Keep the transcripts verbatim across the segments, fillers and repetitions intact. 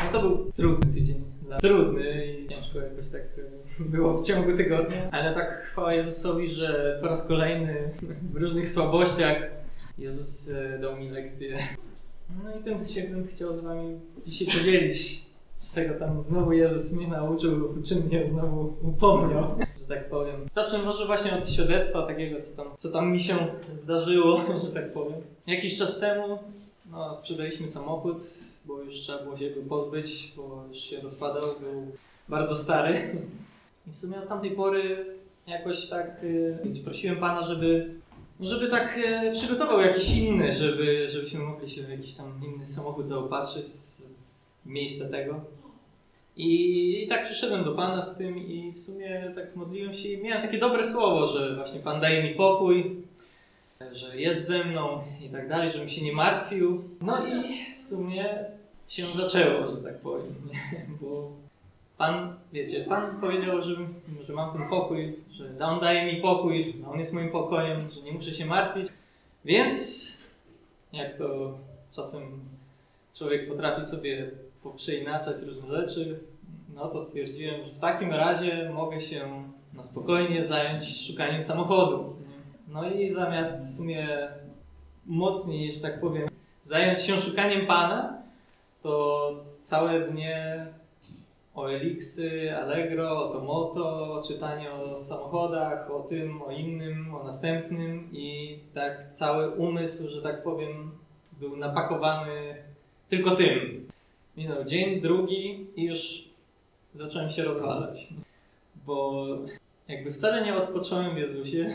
No to był trudny tydzień. Trudny i ciężko jakoś tak było w ciągu tygodnia. Ale tak chwała Jezusowi, że po raz kolejny w różnych słabościach Jezus dał mi lekcję. No i tym się bym chciał z wami dzisiaj podzielić, z czego tam znowu Jezus mnie nauczył, czym mnie znowu upomniał, że tak powiem. Zacznę może właśnie od świadectwa takiego, co tam, co tam mi się zdarzyło, że tak powiem. Jakiś czas temu no, sprzedaliśmy samochód, bo już trzeba było się go pozbyć, bo już się rozpadał, był bardzo stary. I w sumie od tamtej pory jakoś tak yy, prosiłem Pana, żeby żeby tak e, przygotował jakiś inny, żeby, żebyśmy mogli się w jakiś tam inny samochód zaopatrzyć z miejsca tego. I, I tak przyszedłem do Pana z tym i w sumie tak modliłem się i miałem takie dobre słowo, że właśnie Pan daje mi pokój, że jest ze mną i tak dalej, żebym się nie martwił. No i w sumie się zaczęło, że tak powiem, bo Pan, wiecie, Pan powiedział, że, że mam ten pokój, że On daje mi pokój, że On jest moim pokojem, że nie muszę się martwić. Więc, jak to czasem człowiek potrafi sobie poprzeinaczać różne rzeczy, no to stwierdziłem, że w takim razie mogę się na spokojnie zająć szukaniem samochodu. No i zamiast w sumie mocniej, że tak powiem, zająć się szukaniem Pana, to całe dnie o Elixy, Allegro, o Tomoto, czytanie o samochodach, o tym, o innym, o następnym i tak cały umysł, że tak powiem, był napakowany tylko tym. Minął dzień, drugi i już zacząłem się rozwalać, bo jakby wcale nie odpocząłem w Jezusie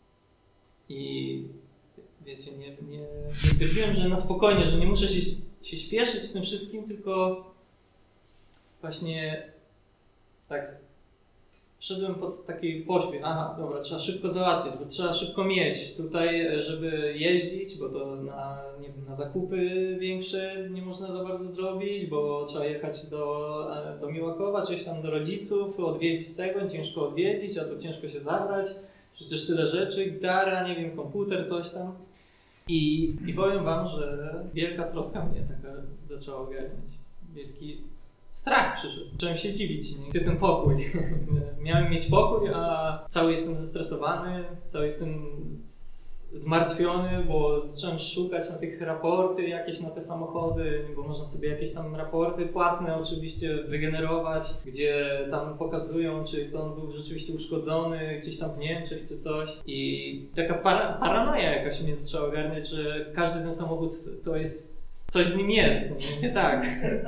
i wiecie, nie, nie, nie stwierdziłem, że na spokojnie, że nie muszę się, się śpieszyć w tym wszystkim, tylko właśnie tak wszedłem pod taki pośpiech. Aha, dobra, trzeba szybko załatwić, bo trzeba szybko mieć tutaj, żeby jeździć, bo to na, nie wiem, na zakupy większe nie można za bardzo zrobić, bo trzeba jechać do, do Miłakowa, czy tam do rodziców, odwiedzić tego, ciężko odwiedzić, a to ciężko się zabrać. Przecież tyle rzeczy, gitara, nie wiem, komputer, coś tam. I, i powiem wam, że wielka troska mnie taka zaczęła ogarniać. Wielki strach przyszedł. Zacząłem się dziwić, nie? Gdzie ten pokój? Miałem mieć pokój, a cały jestem zestresowany, cały jestem z- zmartwiony, bo zacząłem szukać na tych raporty jakieś na te samochody, bo można sobie jakieś tam raporty płatne oczywiście wygenerować, gdzie tam pokazują, czy to on był rzeczywiście uszkodzony gdzieś tam w Niemczech czy coś. I taka para- paranoja jakaś mnie zaczęła ogarniać, że każdy ten samochód to jest coś z nim jest, nie, nie tak.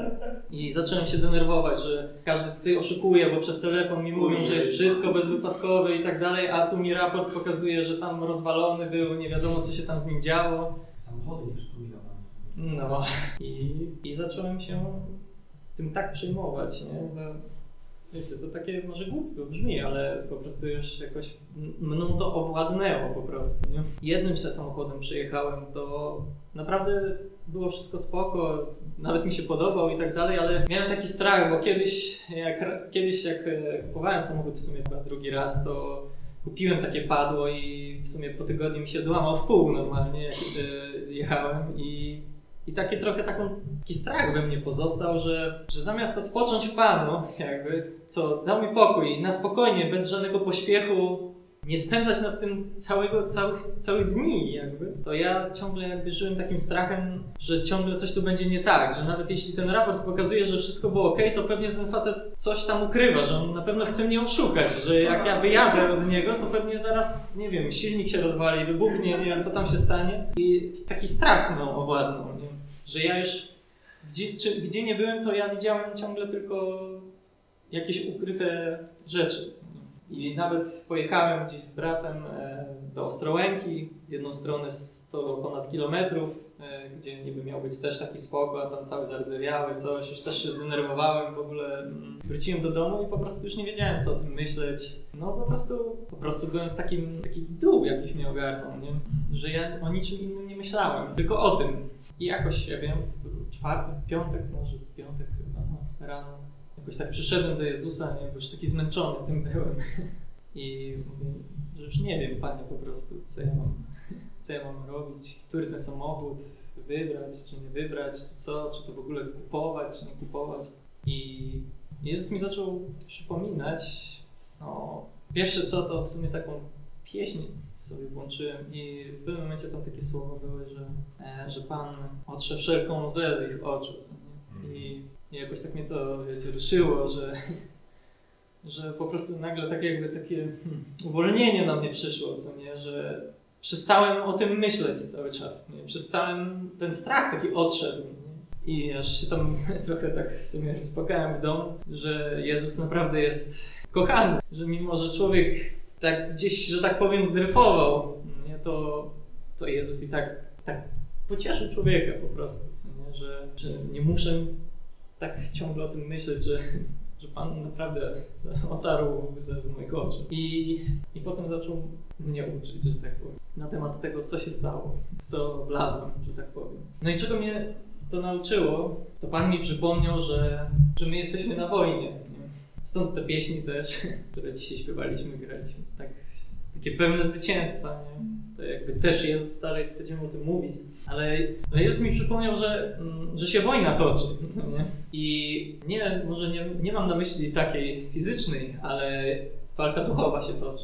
I zacząłem się denerwować, że każdy tutaj oszukuje, bo przez telefon mi mówią, że jest wszystko bezwypadkowe i tak dalej, a tu mi raport pokazuje, że tam rozwalony był, nie wiadomo co się tam z nim działo. Samochody nie przypominają. No i, i zacząłem się tym tak przejmować, nie? To, wiecie, to takie może głupio brzmi, ale po prostu już jakoś mną to owładnęło po prostu, nie? Jednym się samochodem przyjechałem, to naprawdę było wszystko spoko, nawet mi się podobał i tak dalej, ale miałem taki strach, bo kiedyś jak, kiedyś jak kupowałem samochód w sumie chyba drugi raz, to kupiłem takie padło i w sumie po tygodniu mi się złamał w pół normalnie, jak jechałem i I taki trochę taką, taki strach we mnie pozostał, że, że zamiast odpocząć w Panu, jakby, co dał mi pokój na spokojnie, bez żadnego pośpiechu, nie spędzać nad tym całego, całych, całych dni, jakby, to ja ciągle jakby żyłem takim strachem, że ciągle coś tu będzie nie tak, że nawet jeśli ten raport pokazuje, że wszystko było okej, to pewnie ten facet coś tam ukrywa, że on na pewno chce mnie oszukać, że jak ja wyjadę od niego, to pewnie zaraz, nie wiem, silnik się rozwali, wybuchnie, nie wiem co tam się stanie i taki strach mną owładnął, nie? Że ja już, gdzie, czy, gdzie nie byłem, to ja widziałem ciągle tylko jakieś ukryte rzeczy. I nawet pojechałem gdzieś z bratem e, do Ostrołęki, w jedną stronę sto ponad kilometrów, e, gdzie niby miał być też taki spokój, a tam cały zardzewiały, coś, już też się zdenerwowałem, w ogóle mm, wróciłem do domu i po prostu już nie wiedziałem co o tym myśleć. No po prostu, po prostu byłem w takim, taki dół jakiś mnie ogarnął, nie? Że ja o niczym innym nie myślałem, tylko o tym. I jakoś, ja wiem, to był czwartek, piątek, może piątek chyba, no, rano. Jakoś tak przyszedłem do Jezusa, nie, bo już taki zmęczony tym byłem. I mówię, że już nie wiem, Panie, po prostu, co ja mam, co ja mam robić, który ten samochód wybrać, czy nie wybrać, czy co, czy to w ogóle kupować, czy nie kupować. I Jezus mi zaczął przypominać, no, pierwsze co to w sumie taką pieśń sobie włączyłem i w pewnym momencie tam takie słowa były, że, e, że Pan otrze wszelką łzę z ich oczu, co nie? I, I jakoś tak mnie to, wiecie, ruszyło, że, że po prostu nagle tak jakby takie hmm, uwolnienie na mnie przyszło, co nie, że przestałem o tym myśleć cały czas, nie? Przestałem, ten strach taki odszedł. Nie? I aż się tam trochę tak w sumie rozpłakałem w domu, że Jezus naprawdę jest kochany, że mimo, że człowiek tak gdzieś, że tak powiem, zdryfował, nie? To, to Jezus i tak, tak pocieszył człowieka po prostu, co nie? Że, że nie muszę tak ciągle o tym myśleć, że, że Pan naprawdę otarł łzę z moich oczu. I, I potem zaczął mnie uczyć, że tak powiem, na temat tego, co się stało, w co wlazłem, że tak powiem. No i czego mnie to nauczyło, to Pan mi przypomniał, że, że my jesteśmy na wojnie. Nie? Stąd te pieśni też, które dzisiaj śpiewaliśmy, graliśmy. Tak, takie pełne zwycięstwa, nie? To jakby też Jezus stary, będziemy o tym mówić. Ale, ale Jezus mi przypomniał, że, że się wojna toczy. Nie? I nie, może nie, nie mam na myśli takiej fizycznej, ale walka duchowa się toczy.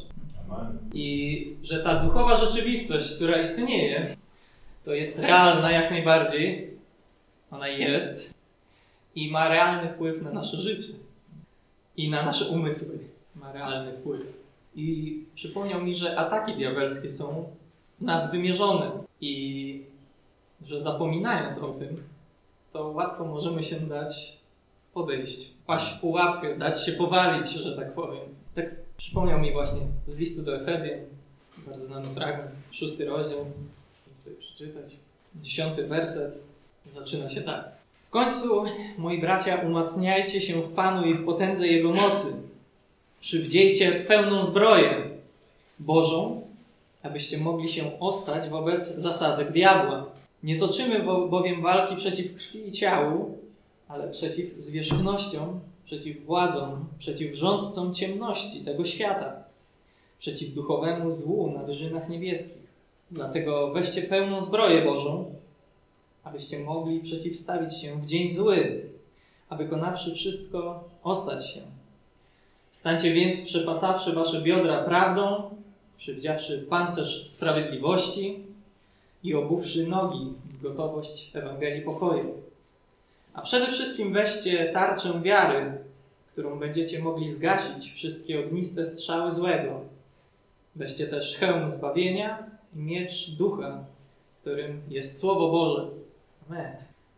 I że ta duchowa rzeczywistość, która istnieje, to jest realna jak najbardziej. Ona jest i ma realny wpływ na nasze życie. I na nasze umysły ma realny wpływ. I przypomniał mi, że ataki diabelskie są w nas wymierzone i że zapominając o tym, to łatwo możemy się dać podejść, paść w pułapkę, dać się powalić, że tak powiem. Tak przypomniał mi właśnie z listu do Efezjan, bardzo znany fragment, szósty rozdział, chcę sobie przeczytać, dziesiąty werset, zaczyna się tak. W końcu, moi bracia, umacniajcie się w Panu i w potędze Jego mocy. Przywdziejcie pełną zbroję Bożą, abyście mogli się ostać wobec zasadzek diabła. Nie toczymy bowiem walki przeciw krwi i ciału, ale przeciw zwierzchnościom, przeciw władzom, przeciw rządcom ciemności tego świata, przeciw duchowemu złu na wyżynach niebieskich. Dlatego weźcie pełną zbroję Bożą, abyście mogli przeciwstawić się w dzień zły, a wykonawszy wszystko, ostać się. Stańcie więc, przepasawszy wasze biodra prawdą, przywdziawszy pancerz sprawiedliwości i obuwszy nogi w gotowość Ewangelii pokoju. A przede wszystkim weźcie tarczę wiary, którą będziecie mogli zgasić wszystkie ogniste strzały złego. Weźcie też hełm zbawienia i miecz ducha, którym jest Słowo Boże. Amen.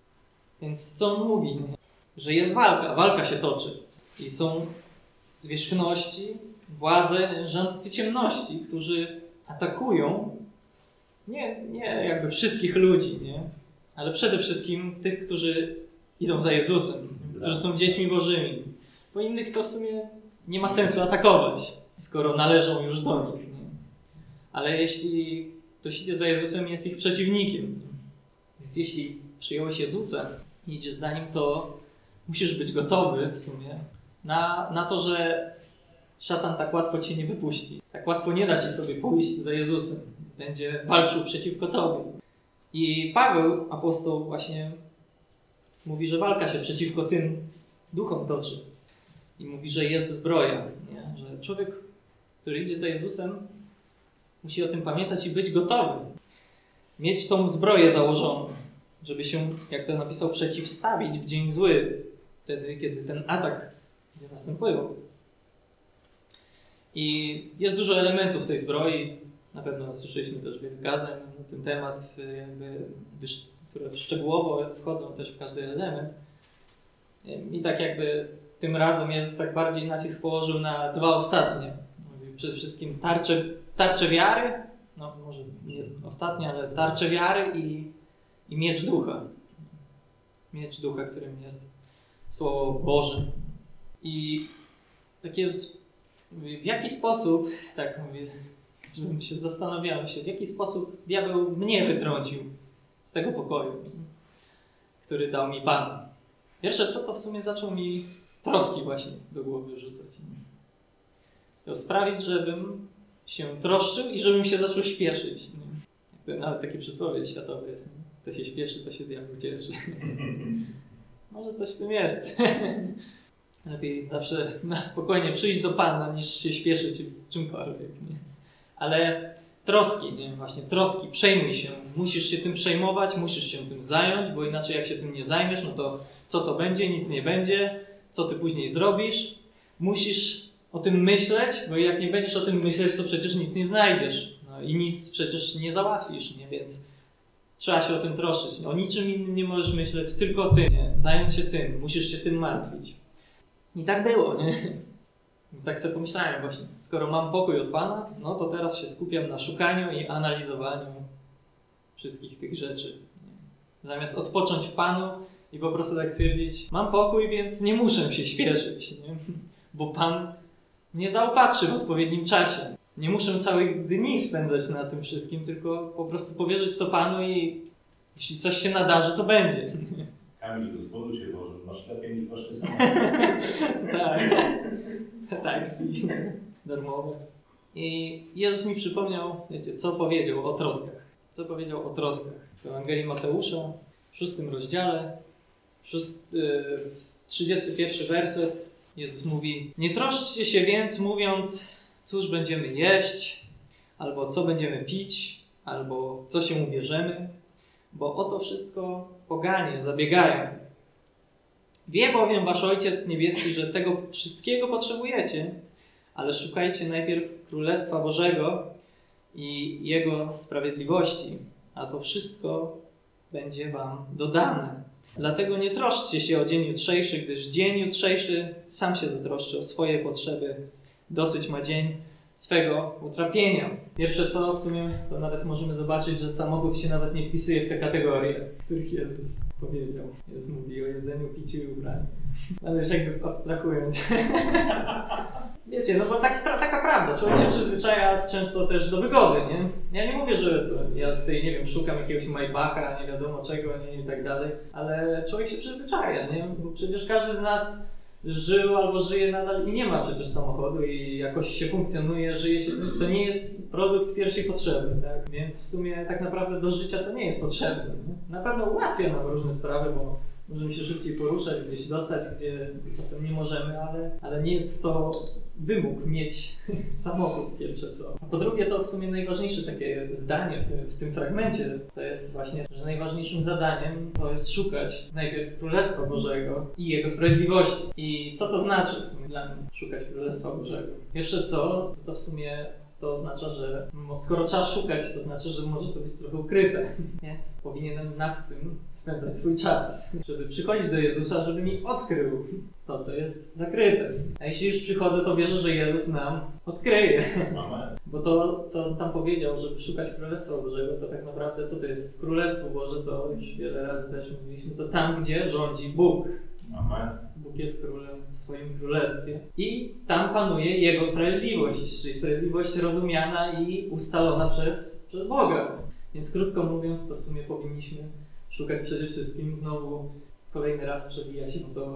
Więc co on mówi? Że jest walka, walka się toczy. I są zwierzchności, władze, rządcy ciemności, którzy atakują nie, nie jakby wszystkich ludzi, nie? Ale przede wszystkim tych, którzy idą za Jezusem, którzy są dziećmi Bożymi. Bo innych to w sumie nie ma sensu atakować, skoro należą już do nich. Nie? Ale jeśli ktoś idzie za Jezusem, jest ich przeciwnikiem. Więc jeśli przyjąłeś Jezusa i idziesz za Nim, to musisz być gotowy w sumie na, na to, że szatan tak łatwo cię nie wypuści. Tak łatwo nie da ci sobie pójść za Jezusem. Będzie walczył przeciwko tobie. I Paweł, apostoł, właśnie mówi, że walka się przeciwko tym duchom toczy. I mówi, że jest zbroja. Nie? Że człowiek, który idzie za Jezusem, musi o tym pamiętać i być gotowy. Mieć tą zbroję założoną, żeby się, jak to napisał, przeciwstawić w dzień zły. Wtedy, kiedy ten atak będzie następował. I jest dużo elementów tej zbroi. Na pewno słyszeliśmy też wiele kazań na ten temat, jakby, które szczegółowo wchodzą też w każdy element. I tak jakby tym razem Jezus tak bardziej nacisk położył na dwa ostatnie. Przede wszystkim tarczę, tarczę wiary, no może nie ostatnie, ale tarczę wiary i, i miecz ducha. Miecz ducha, którym jest Słowo Boże. I tak jest, w jaki sposób, tak mówię, żebym się zastanawiał się, w jaki sposób diabeł mnie wytrącił z tego pokoju, który dał mi Pan. Pierwsze co, to w sumie zaczął mi troski właśnie do głowy rzucać. Chciał sprawić, żebym się troszczył i żebym się zaczął śpieszyć. To nawet takie przysłowie światowe jest. Kto się śpieszy, to się diabeł cieszy. Może coś w tym jest. Lepiej zawsze na spokojnie przyjść do Pana, niż się śpieszyć w czymkolwiek. Nie? Ale troski, nie? Właśnie troski, przejmuj się. Musisz się tym przejmować, musisz się tym zająć, bo inaczej jak się tym nie zajmiesz, no to co to będzie? Nic nie będzie. Co ty później zrobisz? Musisz o tym myśleć, bo jak nie będziesz o tym myśleć, to przecież nic nie znajdziesz. No i nic przecież nie załatwisz, nie? Więc trzeba się o tym troszczyć. O niczym innym nie możesz myśleć, tylko o tym. Nie? Zająć się tym, musisz się tym martwić. I tak było, nie? Tak sobie pomyślałem właśnie, skoro mam pokój od Pana, no to teraz się skupiam na szukaniu i analizowaniu wszystkich tych rzeczy. Nie? Zamiast odpocząć w Panu i po prostu tak stwierdzić, mam pokój, więc nie muszę się śpieszyć, nie? Bo Pan mnie zaopatrzy w odpowiednim czasie. Nie muszę całych dni spędzać na tym wszystkim, tylko po prostu powierzyć to Panu i jeśli coś się nadarzy, to będzie. Kamil, do zboru Cię Boże, masz lepiej niż wasze samochody. Tak. Taksi darmowe. I Jezus mi przypomniał, wiecie, co powiedział o troskach. Co powiedział o troskach. W Ewangelii Mateusza, w szóstym rozdziale, szósty, trzydziesty pierwszy werset, Jezus mówi: nie troszczcie się więc, mówiąc, cóż będziemy jeść, albo co będziemy pić, albo co się ubierzemy, bo o to wszystko poganie zabiegają. Wie bowiem wasz Ojciec Niebieski, że tego wszystkiego potrzebujecie, ale szukajcie najpierw Królestwa Bożego i Jego sprawiedliwości, a to wszystko będzie wam dodane. Dlatego nie troszczcie się o dzień jutrzejszy, gdyż dzień jutrzejszy sam się zatroszczy o swoje potrzeby. Dosyć ma dzień swego utrapienia. Pierwsze co, w sumie to nawet możemy zobaczyć, że samochód się nawet nie wpisuje w te kategorie, w których Jezus powiedział. Jezus mówi o jedzeniu, piciu i ubraniu. Ale już jakby abstrahując. Wiecie, no bo tak, taka prawda. Człowiek się przyzwyczaja często też do wygody, nie? Ja nie mówię, że to ja tutaj, nie wiem, szukam jakiegoś Maybacha, nie wiadomo czego, nie, i tak dalej, ale człowiek się przyzwyczaja, nie? Bo przecież każdy z nas żył albo żyje nadal i nie ma przecież samochodu i jakoś się funkcjonuje, żyje się. To nie jest produkt pierwszej potrzeby, tak? Więc w sumie tak naprawdę do życia to nie jest potrzebne. Nie? Na pewno ułatwia nam różne sprawy, bo możemy się szybciej poruszać, gdzieś dostać, gdzie czasem nie możemy, ale, ale nie jest to wymóg mieć samochód pierwsze co. A po drugie to w sumie najważniejsze takie zdanie w tym, w tym fragmencie to jest właśnie, że najważniejszym zadaniem to jest szukać najpierw Królestwa Bożego i Jego sprawiedliwości. I co to znaczy w sumie dla mnie szukać Królestwa Bożego? Pierwsze co, to w sumie to oznacza, że skoro trzeba szukać, to znaczy, że może to być trochę ukryte. Więc powinienem nad tym spędzać swój czas, żeby przychodzić do Jezusa, żeby mi odkrył to, co jest zakryte. A jeśli już przychodzę, to wierzę, że Jezus nam odkryje. Amen. Bo to, co on tam powiedział, żeby szukać Królestwa Bożego, to tak naprawdę co to jest Królestwo Boże, to już wiele razy też mówiliśmy, to tam, gdzie rządzi Bóg. Amen. Bóg jest królem w swoim królestwie i tam panuje Jego sprawiedliwość, czyli sprawiedliwość rozumiana i ustalona przez, przez Boga. Więc krótko mówiąc, to w sumie powinniśmy szukać przede wszystkim, znowu kolejny raz przewija się, bo to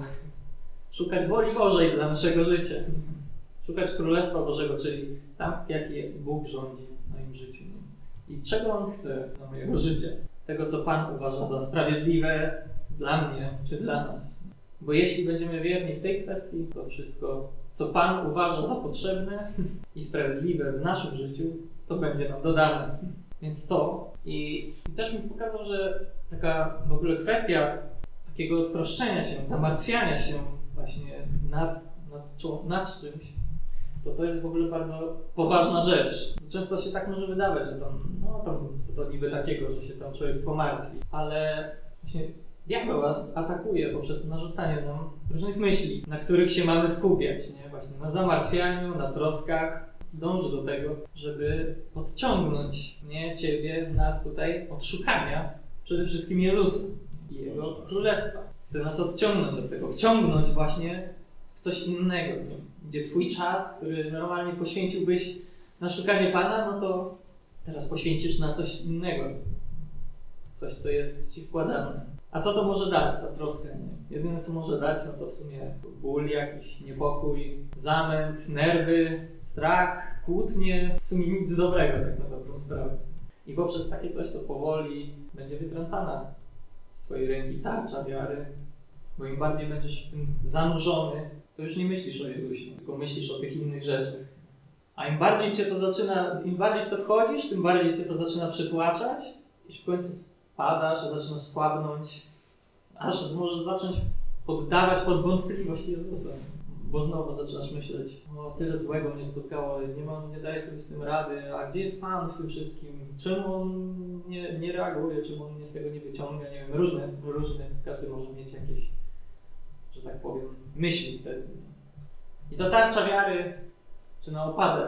szukać woli Bożej dla naszego życia. Szukać Królestwa Bożego, czyli tam, jaki Bóg rządzi w moim życiu. I czego On chce dla mojego życia. Tego, co Pan uważa za sprawiedliwe dla mnie czy dla nas. Bo jeśli będziemy wierni w tej kwestii, to wszystko, co Pan uważa za potrzebne i sprawiedliwe w naszym życiu, to będzie nam dodane. Więc to. I, i też mi pokazał, że taka w ogóle kwestia takiego troszczenia się, zamartwiania się właśnie nad, nad, nad czymś, to to jest w ogóle bardzo poważna rzecz. Często się tak może wydawać, że tam, no tam, co to niby takiego, że się tam człowiek pomartwi, ale właśnie diabeł was atakuje poprzez narzucanie nam różnych myśli, na których się mamy skupiać, nie? Właśnie na zamartwianiu, na troskach. Dąży do tego, żeby odciągnąć mnie, ciebie, nas tutaj od szukania przede wszystkim Jezusa i Jego Królestwa. Chce nas odciągnąć od tego, wciągnąć właśnie w coś innego, nie? Gdzie twój czas, który normalnie poświęciłbyś na szukanie Pana, no to teraz poświęcisz na coś innego. Coś, co jest ci wkładane. A co to może dać, ta troska? Nie? Jedyne, co może dać, no to w sumie ból jakiś, niepokój, zamęt, nerwy, strach, kłótnie. W sumie nic dobrego tak na dobrą sprawę. I poprzez takie coś to powoli będzie wytrącana z twojej ręki tarcza wiary, bo im bardziej będziesz w tym zanurzony, to już nie myślisz o Jezusie, tylko myślisz o tych innych rzeczach. A im bardziej cię to zaczyna, im bardziej w to wchodzisz, tym bardziej cię to zaczyna przytłaczać i w końcu spadasz, zaczynasz słabnąć, aż możesz zacząć poddawać pod wątpliwość Jezusa. Bo znowu zaczynasz myśleć, o tyle złego mnie spotkało, nie, mam, nie daję sobie z tym rady, a gdzie jest Pan w tym wszystkim? Czemu On nie, nie reaguje, czemu On mnie z tego nie wyciąga? Nie wiem, różne, różne, każdy może mieć jakieś, że tak powiem, myśli wtedy. I ta tarcza wiary zaczyna opadać.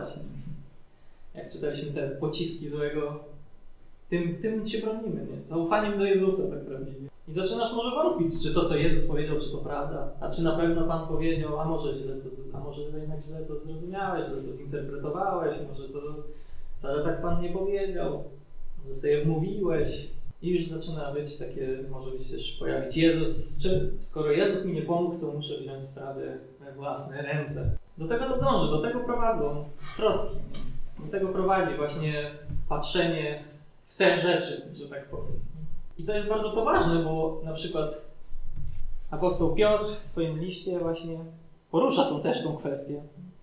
Jak czytaliśmy te pociski złego, tym, tym się bronimy, nie? Zaufaniem do Jezusa tak prawdziwie. I zaczynasz może wątpić, czy to, co Jezus powiedział, czy to prawda, a czy na pewno Pan powiedział, a może źle to, a może jednak źle to zrozumiałeś, źle to zinterpretowałeś, może to wcale tak Pan nie powiedział, może sobie wmówiłeś. I już zaczyna być takie, może być też pojawić Jezus, czy skoro Jezus mi nie pomógł, to muszę wziąć sprawę we własne ręce. Do tego to dąży, do tego prowadzą troski. Do tego prowadzi właśnie patrzenie w te rzeczy, że tak powiem. I to jest bardzo poważne, bo na przykład apostoł Piotr w swoim liście właśnie porusza tą też tą kwestię.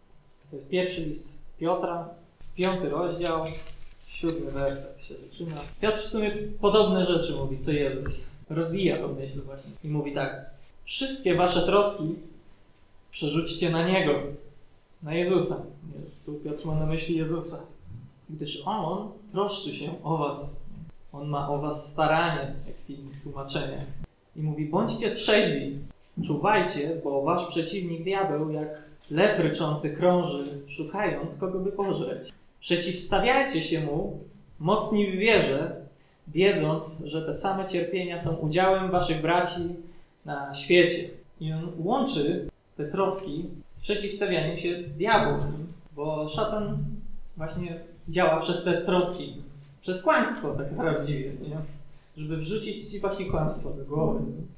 To jest pierwszy list Piotra, piąty rozdział, siódmy werset się zaczyna. Piotr w sumie podobne rzeczy mówi, co Jezus. Rozwija tą myśl właśnie i mówi tak. Wszystkie wasze troski przerzućcie na Niego, na Jezusa. Tu Piotr ma na myśli Jezusa. Gdyż On troszczy się o was. On ma o was staranie, jak w innych tłumaczeniach. I mówi, bądźcie trzeźwi, czuwajcie, bo wasz przeciwnik diabeł jak lew ryczący krąży, szukając kogo by pożreć. Przeciwstawiajcie się mu, mocni w wierze, wiedząc, że te same cierpienia są udziałem waszych braci na świecie. I on łączy te troski z przeciwstawianiem się diabłu, bo szatan właśnie działa przez te troski, przez kłamstwo tak prawdziwie, nie? Żeby wrzucić ci właśnie kłamstwo do głowy.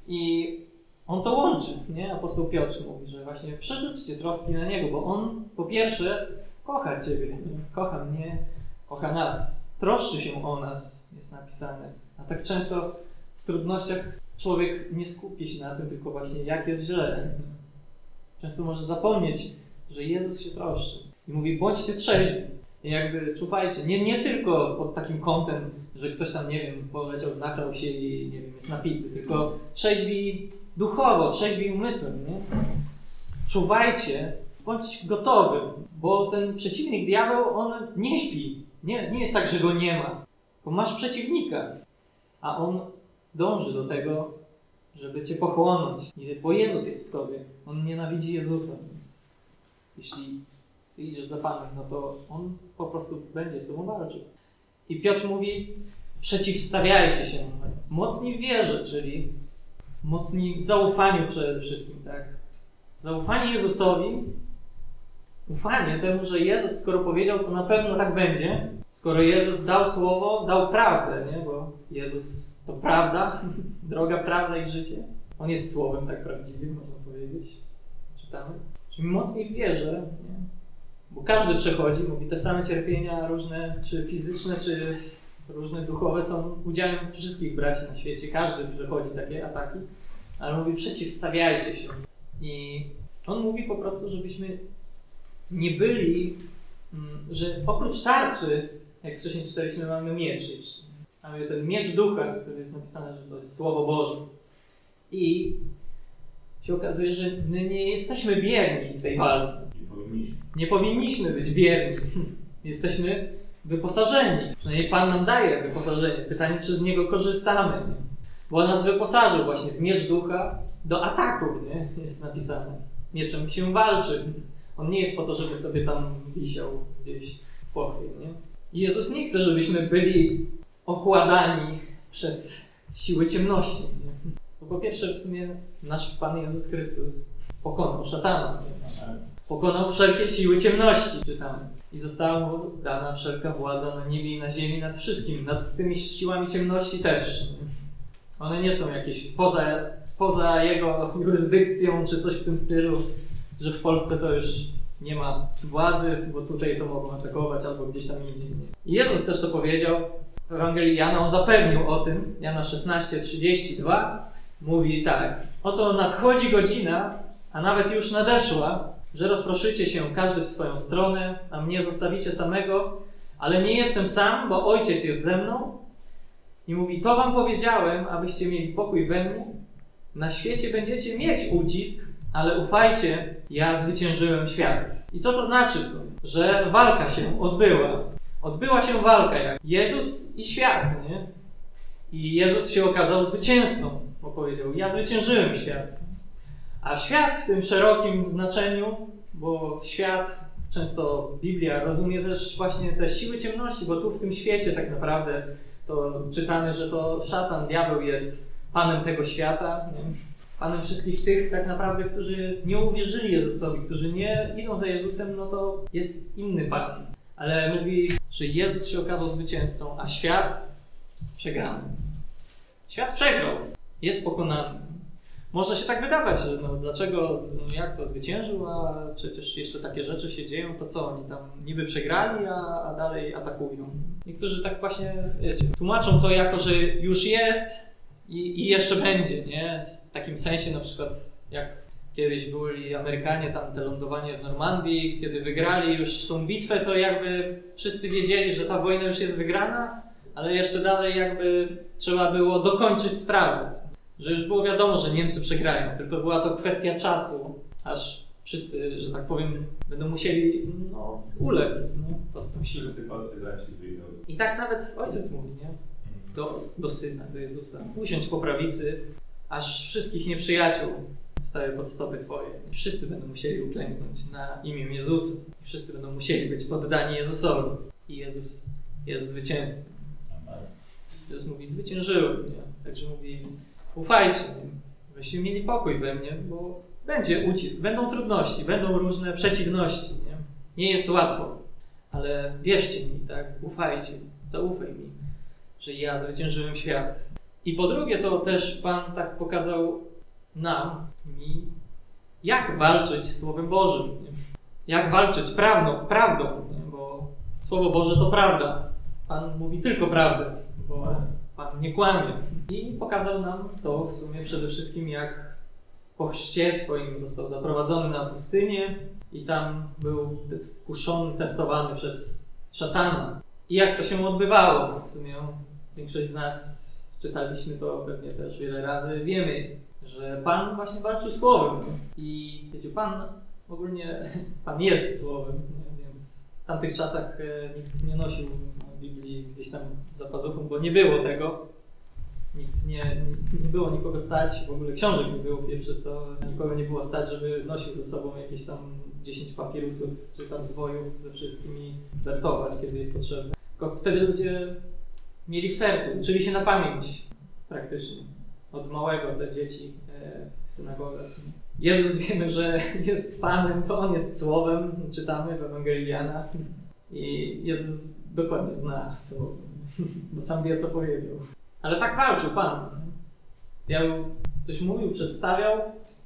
I on to łączy, nie? Apostoł Piotr mówi, że właśnie przerzućcie troski na Niego, bo On po pierwsze kocha Ciebie, nie? Kocha mnie, kocha nas, troszczy się o nas, jest napisane. A tak często w trudnościach człowiek nie skupi się na tym, tylko właśnie jak jest źle. Często może zapomnieć, że Jezus się troszczy. I mówi, bądźcie trzeźwi. I jakby czuwajcie, nie, nie tylko pod takim kątem, że ktoś tam, nie wiem, poleciał, naklał się i nie wiem, jest napity, tylko trzeźwi duchowo, trzeźwi umysłem, nie? Czuwajcie, bądź gotowy, bo ten przeciwnik, diabeł, on nie śpi. Nie, nie jest tak, że go nie ma, bo masz przeciwnika, a on dąży do tego, żeby cię pochłonąć, bo Jezus jest w tobie. On nienawidzi Jezusa, więc jeśli ty idziesz za Panem, no to On po prostu będzie z tobą walczył. I Piotr mówi, przeciwstawiajcie się. Mocni w wierze, czyli mocni w zaufaniu przede wszystkim, tak? Zaufanie Jezusowi, ufanie temu, że Jezus, skoro powiedział, to na pewno tak będzie. Skoro Jezus dał słowo, dał prawdę, nie? Bo Jezus to prawda, droga, prawda i życie. On jest słowem tak prawdziwym, można powiedzieć. Czytamy. Czyli mocni w wierze, nie? Bo każdy przechodzi, mówi, te same cierpienia różne, czy fizyczne, czy różne duchowe są udziałem wszystkich braci na świecie. Każdy przechodzi takie ataki, ale mówi, przeciwstawiajcie się. I on mówi po prostu, żebyśmy nie byli, że oprócz tarczy, jak wcześniej czytaliśmy, mamy miecz. Mamy ten miecz ducha, który jest napisane, że to jest Słowo Boże. I się okazuje, że my nie jesteśmy bierni w tej walce. Nie powinniśmy. Nie powinniśmy być bierni. Jesteśmy wyposażeni. Przynajmniej Pan nam daje wyposażenie. Pytanie, czy z niego korzystamy. Nie? Bo On nas wyposażył właśnie w miecz ducha do ataku, nie? Jest napisane. Mieczem się walczy. On nie jest po to, żeby sobie tam wisiał gdzieś w pochwie, nie? I Jezus nie chce, żebyśmy byli okładani przez siły ciemności, nie? Bo po pierwsze w sumie nasz Pan Jezus Chrystus pokonał szatana, nie? Pokonał wszelkie siły ciemności, czytamy. I została mu dana wszelka władza na niebie i na ziemi, nad wszystkim, nad tymi siłami ciemności też. Nie? One nie są jakieś poza, poza jego jurysdykcją, czy coś w tym stylu, że w Polsce to już nie ma władzy, bo tutaj to mogą atakować albo gdzieś tam indziej. I Jezus też to powiedział, w Ewangelii Jana on zapewnił o tym, Jana szesnaście trzydzieści dwa, mówi tak: oto nadchodzi godzina, a nawet już nadeszła, że rozproszycie się każdy w swoją stronę, a mnie zostawicie samego, ale nie jestem sam, bo Ojciec jest ze mną. I mówi: to wam powiedziałem, abyście mieli pokój we mnie. Na świecie będziecie mieć ucisk, ale ufajcie, ja zwyciężyłem świat. I co to znaczy w sumie? Że walka się odbyła. Odbyła się walka jak Jezus i świat, nie? I Jezus się okazał zwycięzcą, bo powiedział: ja zwyciężyłem świat. A świat w tym szerokim znaczeniu, bo świat, często Biblia rozumie też właśnie te siły ciemności, bo tu w tym świecie tak naprawdę to czytamy, że to szatan, diabeł jest panem tego świata, nie? Panem wszystkich tych tak naprawdę, którzy nie uwierzyli Jezusowi, którzy nie idą za Jezusem, no to jest inny Pan. Ale mówi, że Jezus się okazał zwycięzcą, a świat przegrany. Świat przegrał, jest pokonany. Może się tak wydawać, że no dlaczego, no jak to zwyciężył, a przecież jeszcze takie rzeczy się dzieją, to co, oni tam niby przegrali, a, a dalej atakują. Niektórzy tak właśnie, wiecie, tłumaczą to jako, że już jest i, i jeszcze będzie, nie? W takim sensie na przykład jak kiedyś byli Amerykanie, tam te lądowanie w Normandii, kiedy wygrali już tą bitwę, to jakby wszyscy wiedzieli, że ta wojna już jest wygrana, ale jeszcze dalej jakby trzeba było dokończyć sprawę. Że już było wiadomo, że Niemcy przegrają, tylko była to kwestia czasu, aż wszyscy, że tak powiem, będą musieli no, ulec, nie? Pod tą siłę. I tak nawet Ojciec mówi, nie? Do, do Syna, do Jezusa: usiądź po prawicy, aż wszystkich nieprzyjaciół stały pod stopy Twoje. Wszyscy będą musieli uklęknąć na imię Jezusa. I wszyscy będą musieli być poddani Jezusowi. I Jezus jest zwycięzcą. Jezus mówi: zwyciężyłem, nie? Także mówi: ufajcie, byście mieli pokój we mnie, bo będzie ucisk, będą trudności, będą różne przeciwności. Nie, nie jest łatwo, ale wierzcie mi, tak? Ufajcie, zaufaj mi, że ja zwyciężyłem świat. I po drugie, to też Pan tak pokazał nam, mi, jak walczyć Słowem Bożym. Nie? Jak walczyć prawdą, prawdą, nie? Bo Słowo Boże to prawda. Pan mówi tylko prawdę, bo Pan nie kłamie. I pokazał nam to w sumie przede wszystkim, jak po chrzcie swoim został zaprowadzony na pustynię i tam był kuszony, testowany przez szatana. I jak to się odbywało. W sumie większość z nas, czytaliśmy to pewnie też wiele razy, wiemy, że Pan właśnie walczył Słowem. I wiecie, Pan ogólnie, Pan jest Słowem, nie? Więc w tamtych czasach nikt nie nosił Biblii gdzieś tam za pazuchą, bo nie było tego. Nikt nie, nie było nikogo stać, w ogóle książek nie było pierwsze co, nikogo nie było stać, żeby nosił ze sobą jakieś tam dziesięć papirusów, czy tam zwojów ze wszystkimi wertować, kiedy jest potrzebne. Tylko wtedy ludzie mieli w sercu, uczyli się na pamięć praktycznie. Od małego te dzieci w synagogach. Jezus, wiemy, że jest Panem, to On jest Słowem, czytamy w Ewangelii Jana. I Jezus dokładnie zna Słowo, bo sam wie, co powiedział. Ale tak walczył Pan. Ja coś mówił, przedstawiał,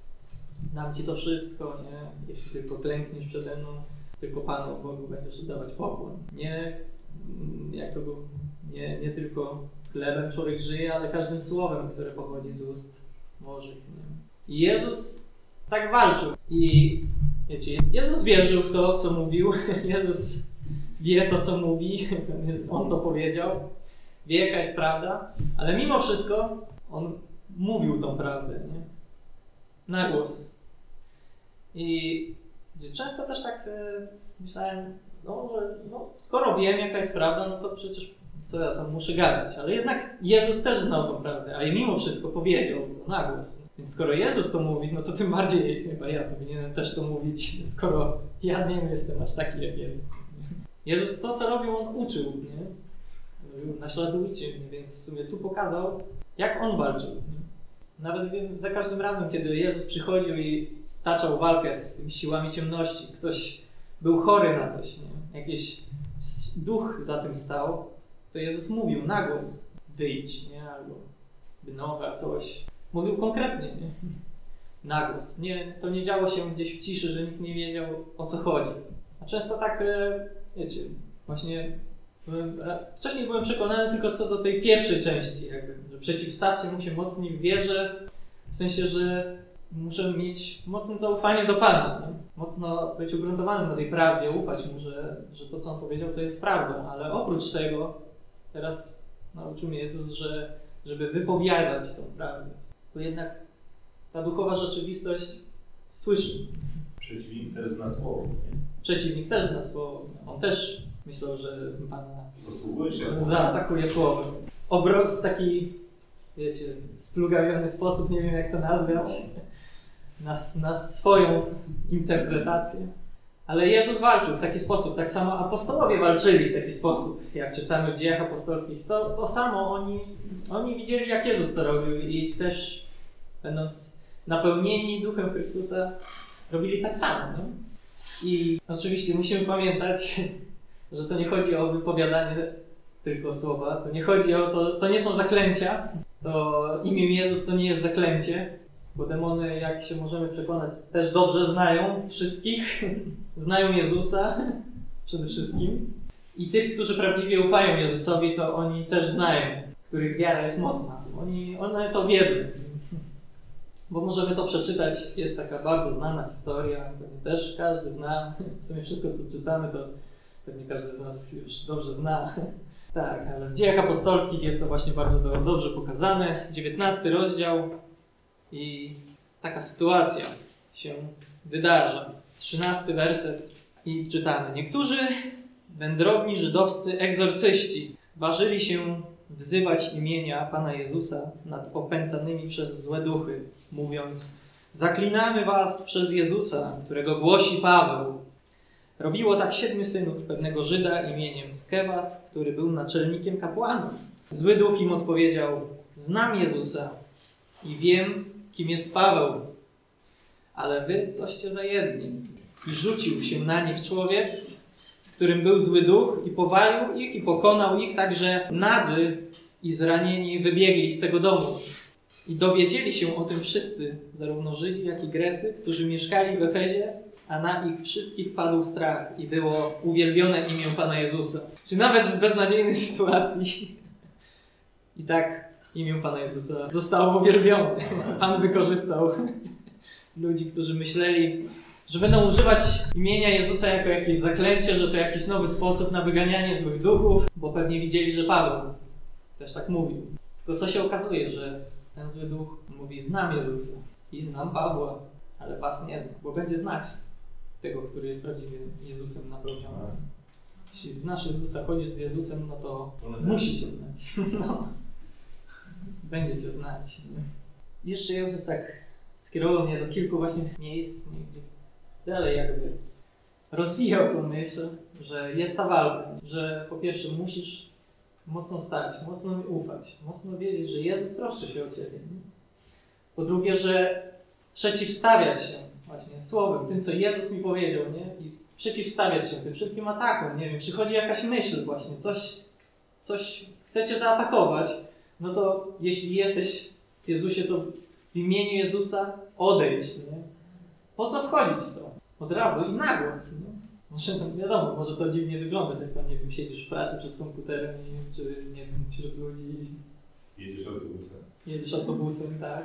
dam Ci to wszystko, nie? Jeśli tylko klękniesz przede mną, tylko Panu Bogu będziesz oddawać pokłon. Nie, jak to było, nie, nie tylko chlebem człowiek żyje, ale każdym słowem, które pochodzi z ust Bożych. Nie? I Jezus tak walczył. I wiecie, Jezus wierzył w to, co mówił. Jezus wie to, co mówi. On to powiedział. Wie, jaka jest prawda. Ale mimo wszystko On mówił tą prawdę, nie? Na głos. I często też tak e, myślałem, no, że no, skoro wiem, jaka jest prawda, no to przecież co ja tam muszę gadać. Ale jednak Jezus też znał tą prawdę, a i mimo wszystko powiedział to na głos. Więc skoro Jezus to mówi, no to tym bardziej chyba ja powinienem też to mówić, skoro ja nie jestem aż taki jak Jezus. Jezus to, co robił, On uczył, nie? Naśladujcie mnie, więc w sumie tu pokazał, jak On walczył. Nie? Nawet wiem, za każdym razem, kiedy Jezus przychodził i staczał walkę z tymi siłami ciemności, ktoś był chory na coś, nie? Jakiś duch za tym stał, to Jezus mówił na głos: wyjdź, nie? Albo wynocha coś. Mówił konkretnie, nie? Na głos. Nie, to nie działo się gdzieś w ciszy, że nikt nie wiedział, o co chodzi. A często tak, wiecie, właśnie Byłem, wcześniej byłem przekonany tylko co do tej pierwszej części, jakby, że przeciwstawcie mu się mocniej w wierze, w sensie, że muszę mieć mocne zaufanie do Pana, nie? Mocno być ugruntowanym na tej prawdzie, ufać mu, że, że to, co on powiedział, to jest prawdą, ale oprócz tego teraz nauczył mnie Jezus, że żeby wypowiadać tą prawdę, bo jednak ta duchowa rzeczywistość słyszy. Przeciwnik też zna słowo. Nie? Przeciwnik też zna słowo. On też myślał, że Pana Posługuje się zaatakuje słowem. Obro- w taki, wiecie, splugawiony sposób, nie wiem jak to nazwać, na, na swoją interpretację. Ale Jezus walczył w taki sposób, tak samo apostołowie walczyli w taki sposób. Jak czytamy w Dziejach Apostolskich, to, to samo oni, oni widzieli, jak Jezus to robił i też, będąc napełnieni Duchem Chrystusa, robili tak samo. Nie? I oczywiście musimy pamiętać, że to nie chodzi o wypowiadanie tylko słowa, to nie chodzi o to, to nie są zaklęcia, to imię Jezus to nie jest zaklęcie, bo demony, jak się możemy przekonać, też dobrze znają wszystkich, znają Jezusa przede wszystkim i tych, którzy prawdziwie ufają Jezusowi, to oni też znają, których wiara jest mocna, oni, one to wiedzą. Bo możemy to przeczytać, jest taka bardzo znana historia, pewnie też każdy zna, w sumie wszystko co czytamy to pewnie każdy z nas już dobrze zna. Tak, ale w Dziejach Apostolskich jest to właśnie bardzo do, dobrze pokazane, dziewiętnasty rozdział i taka sytuacja się wydarza. trzynasty werset i czytamy. Niektórzy wędrowni żydowscy egzorcyści ważyli się wzywać imienia Pana Jezusa nad opętanymi przez złe duchy, mówiąc: zaklinamy was przez Jezusa, którego głosi Paweł. Robiło tak siedmiu synów pewnego Żyda imieniem Skewas, który był naczelnikiem kapłanów. Zły duch im odpowiedział: znam Jezusa i wiem, kim jest Paweł, ale wy coście za jedni. I rzucił się na nich człowiek, w którym był zły duch, i powalił ich i pokonał ich, tak że nadzy i zranieni wybiegli z tego domu. I dowiedzieli się o tym wszyscy, zarówno Żydzi, jak i Grecy, którzy mieszkali w Efezie, a na ich wszystkich padł strach i było uwielbione imię Pana Jezusa. Czy nawet z beznadziejnej sytuacji i tak imię Pana Jezusa zostało uwielbione. Pan wykorzystał ludzi, którzy myśleli, że będą używać imienia Jezusa jako jakieś zaklęcie, że to jakiś nowy sposób na wyganianie złych duchów, bo pewnie widzieli, że Paweł też tak mówił. Tylko co się okazuje, że ten zły duch mówi: znam Jezusa i znam Pawła, ale was nie znam, bo będzie znać tego, który jest prawdziwie Jezusem napełniony. Jeśli znasz Jezusa, chodzisz z Jezusem, no to musicie znać. No. Będziecie znać. Jeszcze Jezus tak skierował mnie do kilku właśnie miejsc, gdzie dalej jakby rozwijał tą myśl, że jest ta walka, że po pierwsze musisz mocno stać, mocno mi ufać, mocno wiedzieć, że Jezus troszczy się o ciebie. Po drugie, że przeciwstawiać się właśnie słowem, tym co Jezus mi powiedział, nie? I przeciwstawiać się tym wszelkim atakom, nie wiem, przychodzi jakaś myśl właśnie, coś, coś chcecie zaatakować, no to jeśli jesteś w Jezusie, to w imieniu Jezusa odejdź, nie? Po co wchodzić w to? Od razu i na głos, nie? Może to wiadomo, może to dziwnie wyglądać, jak tam, nie wiem, siedzisz w pracy przed komputerem i, czy, nie wiem, wśród ludzi. Jedziesz autobusem. Jedziesz autobusem, tak.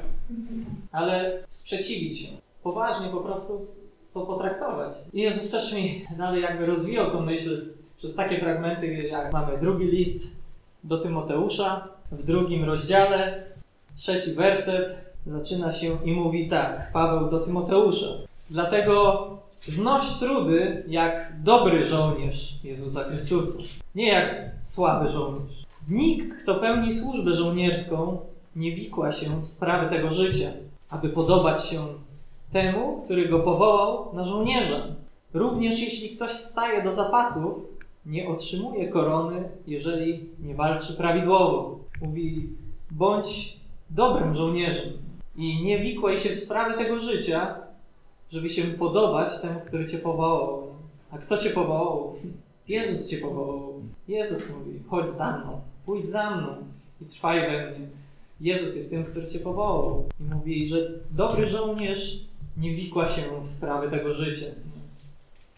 Ale sprzeciwić się. Poważnie po prostu to potraktować. I Jezus też mi dalej jakby rozwijał tą myśl przez takie fragmenty, jak mamy drugi list do Tymoteusza, w drugim rozdziale, trzeci werset, zaczyna się i mówi tak, Paweł do Tymoteusza. Dlatego znoś trudy jak dobry żołnierz Jezusa Chrystusa, nie jak słaby żołnierz. Nikt, kto pełni służbę żołnierską, nie wikła się w sprawy tego życia, aby podobać się temu, który go powołał na żołnierza. Również jeśli ktoś staje do zapasów, nie otrzymuje korony, jeżeli nie walczy prawidłowo. Mówi: bądź dobrym żołnierzem i nie wikłaj się w sprawy tego życia, żeby się podobać temu, który cię powołał. A kto cię powołał? Jezus cię powołał. Jezus mówi: chodź za mną, pójdź za mną i trwaj we mnie. Jezus jest tym, który cię powołał. I mówi, że dobry żołnierz nie wikła się w sprawy tego życia.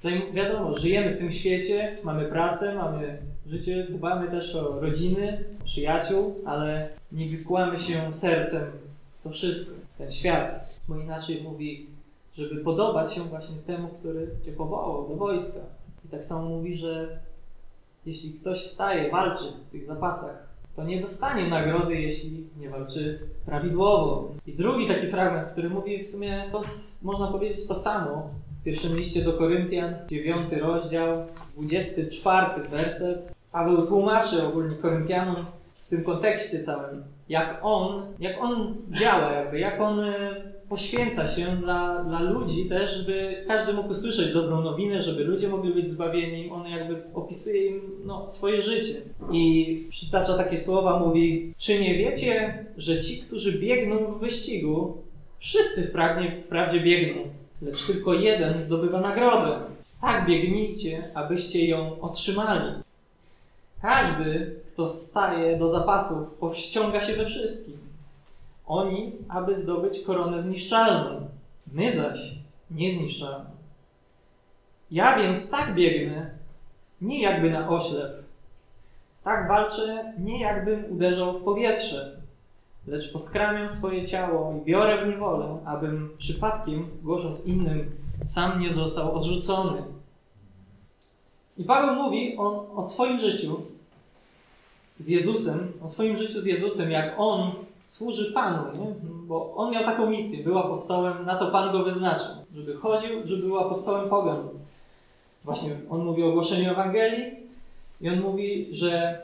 Zajm- wiadomo, żyjemy w tym świecie, mamy pracę, mamy życie, dbamy też o rodziny, przyjaciół, ale nie wykłamy się sercem w to wszystko, ten świat. Bo inaczej mówi, żeby podobać się właśnie temu, który Cię powołał do wojska. I tak samo mówi, że jeśli ktoś staje, walczy w tych zapasach, to nie dostanie nagrody, jeśli nie walczy prawidłowo. I drugi taki fragment, który mówi w sumie, to można powiedzieć to samo. W pierwszym liście do Koryntian, dziewiąty rozdział, dwudziesty czwarty werset. Paweł tłumaczy ogólnie Koryntianom w tym kontekście całym, jak on, jak on działa, jakby, jak on poświęca się dla, dla ludzi też, żeby każdy mógł usłyszeć dobrą nowinę, żeby ludzie mogli być zbawieni. On jakby opisuje im no, swoje życie. I przytacza takie słowa, mówi: czy nie wiecie, że ci, którzy biegną w wyścigu, wszyscy wprawdzie, wprawdzie biegną, lecz tylko jeden zdobywa nagrodę. Tak biegnijcie, abyście ją otrzymali. Każdy, kto staje do zapasów, powściąga się we wszystkim. Oni, aby zdobyć koronę zniszczalną, my zaś niezniszczalną. Ja więc tak biegnę, nie jakby na oślep. Tak walczę, nie jakbym uderzał w powietrze, lecz poskramiam swoje ciało i biorę w niewolę, abym przypadkiem, głosząc innym, sam nie został odrzucony. I Paweł mówi o, o swoim życiu z Jezusem, o swoim życiu z Jezusem, jak on służy Panu, nie? Bo on miał taką misję, był apostołem, na to Pan go wyznaczył, żeby chodził, żeby był apostołem pogan. Właśnie on mówi o głoszeniu Ewangelii i on mówi, że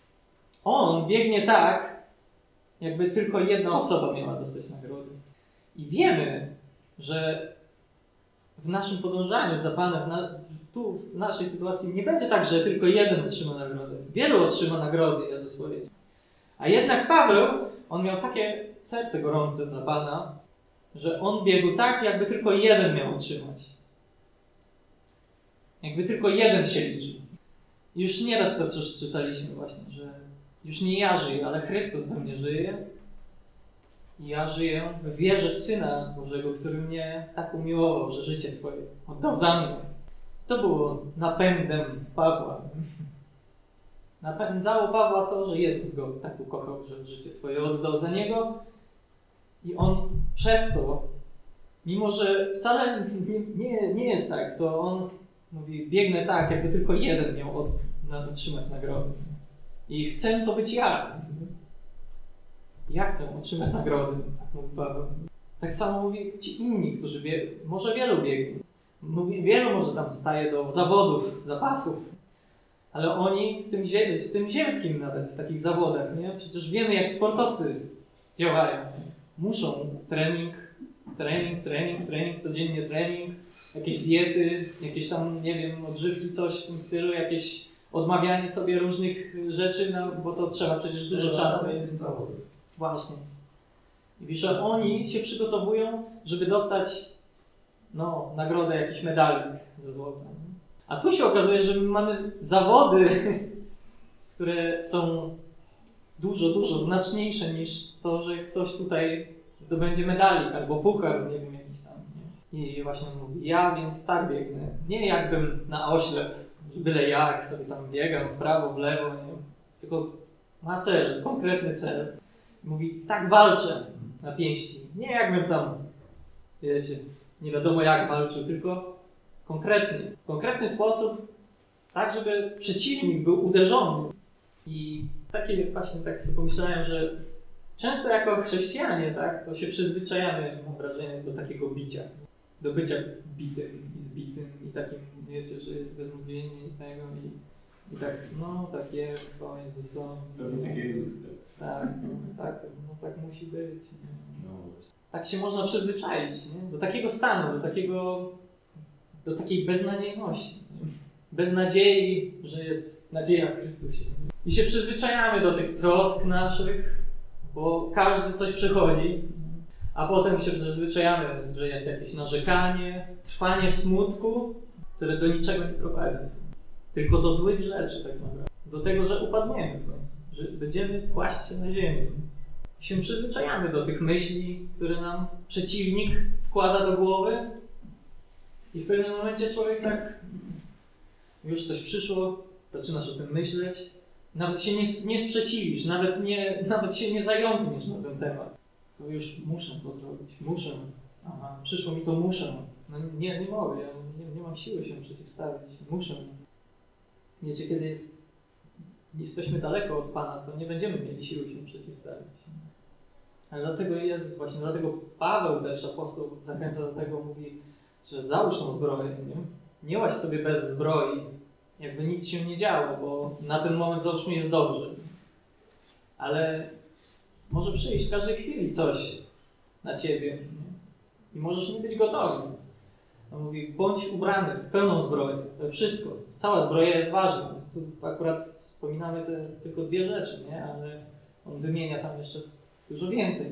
on biegnie tak, jakby tylko jedna osoba miała dostać nagrody. I wiemy, że w naszym podążaniu za Panem, na, tu w naszej sytuacji nie będzie tak, że tylko jeden otrzyma nagrodę. Wielu otrzyma nagrody, Jezus powiedział. A jednak Paweł, on miał takie serce gorące dla Pana, że on biegł tak, jakby tylko jeden miał otrzymać. Jakby tylko jeden się liczył. I już nieraz to coś czytaliśmy właśnie, że już nie ja żyję, ale Chrystus we mnie żyje. I ja żyję w wierze w Syna Bożego, który mnie tak umiłował, że życie swoje oddał za mnie. To było napędem Pawła. Napędzało Pawła to, że Jezus go tak ukochał, że życie swoje oddał za niego. I on przez to, mimo że wcale nie, nie, nie jest tak, to on mówi, biegnę tak, jakby tylko jeden miał od, na, otrzymać nagrodę. I chcę to być ja. Ja chcę otrzymać nagrody, tak mówi Paweł. Tak samo mówi ci inni, którzy biegną. Może wielu biegnie. Mówi, wielu może tam staje do zawodów, zapasów. Ale oni w tym, zie- w tym ziemskim nawet, takich zawodach, nie? Przecież wiemy, jak sportowcy działają. Muszą trening, trening, trening, trening, codziennie trening, jakieś diety, jakieś tam, nie wiem, odżywki, coś w tym stylu, jakieś odmawianie sobie różnych rzeczy, no, bo to trzeba przecież dużo czasu. Właśnie. I wiesz, że oni się przygotowują, żeby dostać no, nagrodę, jakiś medalik ze złota. A tu się okazuje, że my mamy zawody, które są dużo, dużo znaczniejsze niż to, że ktoś tutaj zdobędzie medalik albo puchar, nie wiem, jakiś tam. Nie? I właśnie mówi, ja więc tak biegnę. Nie jakbym na oślep, że byle jak sobie tam biegam w prawo, w lewo, nie? Tylko ma cel, konkretny cel. Mówi, tak walczę na pięści. Nie jakbym tam, wiecie, nie wiadomo jak walczył, tylko konkretnie, w konkretny sposób, tak żeby przeciwnik był uderzony. I takie właśnie tak sobie pomyślałem, że często jako chrześcijanie, tak, to się przyzwyczajamy, mam wrażenie, do takiego bicia. Do bycia bitym i zbitym i takim, wiecie, że jest beznadziejnie i tego i, i tak, no tak jest, chwała Jezusowi. Pewnie takie Jezus chce. Tak, no, tak, no tak musi być. Nie? No. Tak się można przyzwyczaić, nie? Do takiego stanu, do takiego, do takiej beznadziejności. Nie? Bez nadziei, że jest nadzieja w Chrystusie. I się przyzwyczajamy do tych trosk naszych, bo każdy coś przechodzi, a potem się przyzwyczajamy, że jest jakieś narzekanie, trwanie w smutku, które do niczego nie prowadzi. Tylko do złych rzeczy tak naprawdę. Do tego, że upadniemy w końcu, że będziemy kłaść się na ziemię. I się przyzwyczajamy do tych myśli, które nam przeciwnik wkłada do głowy I w pewnym momencie człowiek tak, już coś przyszło, zaczynasz o tym myśleć, nawet się nie, nie sprzeciwisz, nawet, nie, nawet się nie zająkniesz na ten temat. To już muszę to zrobić, muszę. Aha, przyszło mi to muszę. No nie, nie mogę, ja nie, nie mam siły się przeciwstawić, muszę. Wiecie, kiedy jesteśmy daleko od Pana, to nie będziemy mieli siły się przeciwstawić. Ale dlatego Jezus właśnie, dlatego Paweł też, apostoł, zachęca do tego, mówi, że załóż tą zbroję, nie? Nie łaź sobie bez zbroi, jakby nic się nie działo, bo na ten moment, załóżmy, jest dobrze. Ale może przyjść w każdej chwili coś na ciebie, nie? I możesz nie być gotowy. On mówi, bądź ubrany w pełną zbroję, we wszystko. Cała zbroja jest ważna. Tu akurat wspominamy te tylko dwie rzeczy, nie? Ale on wymienia tam jeszcze dużo więcej.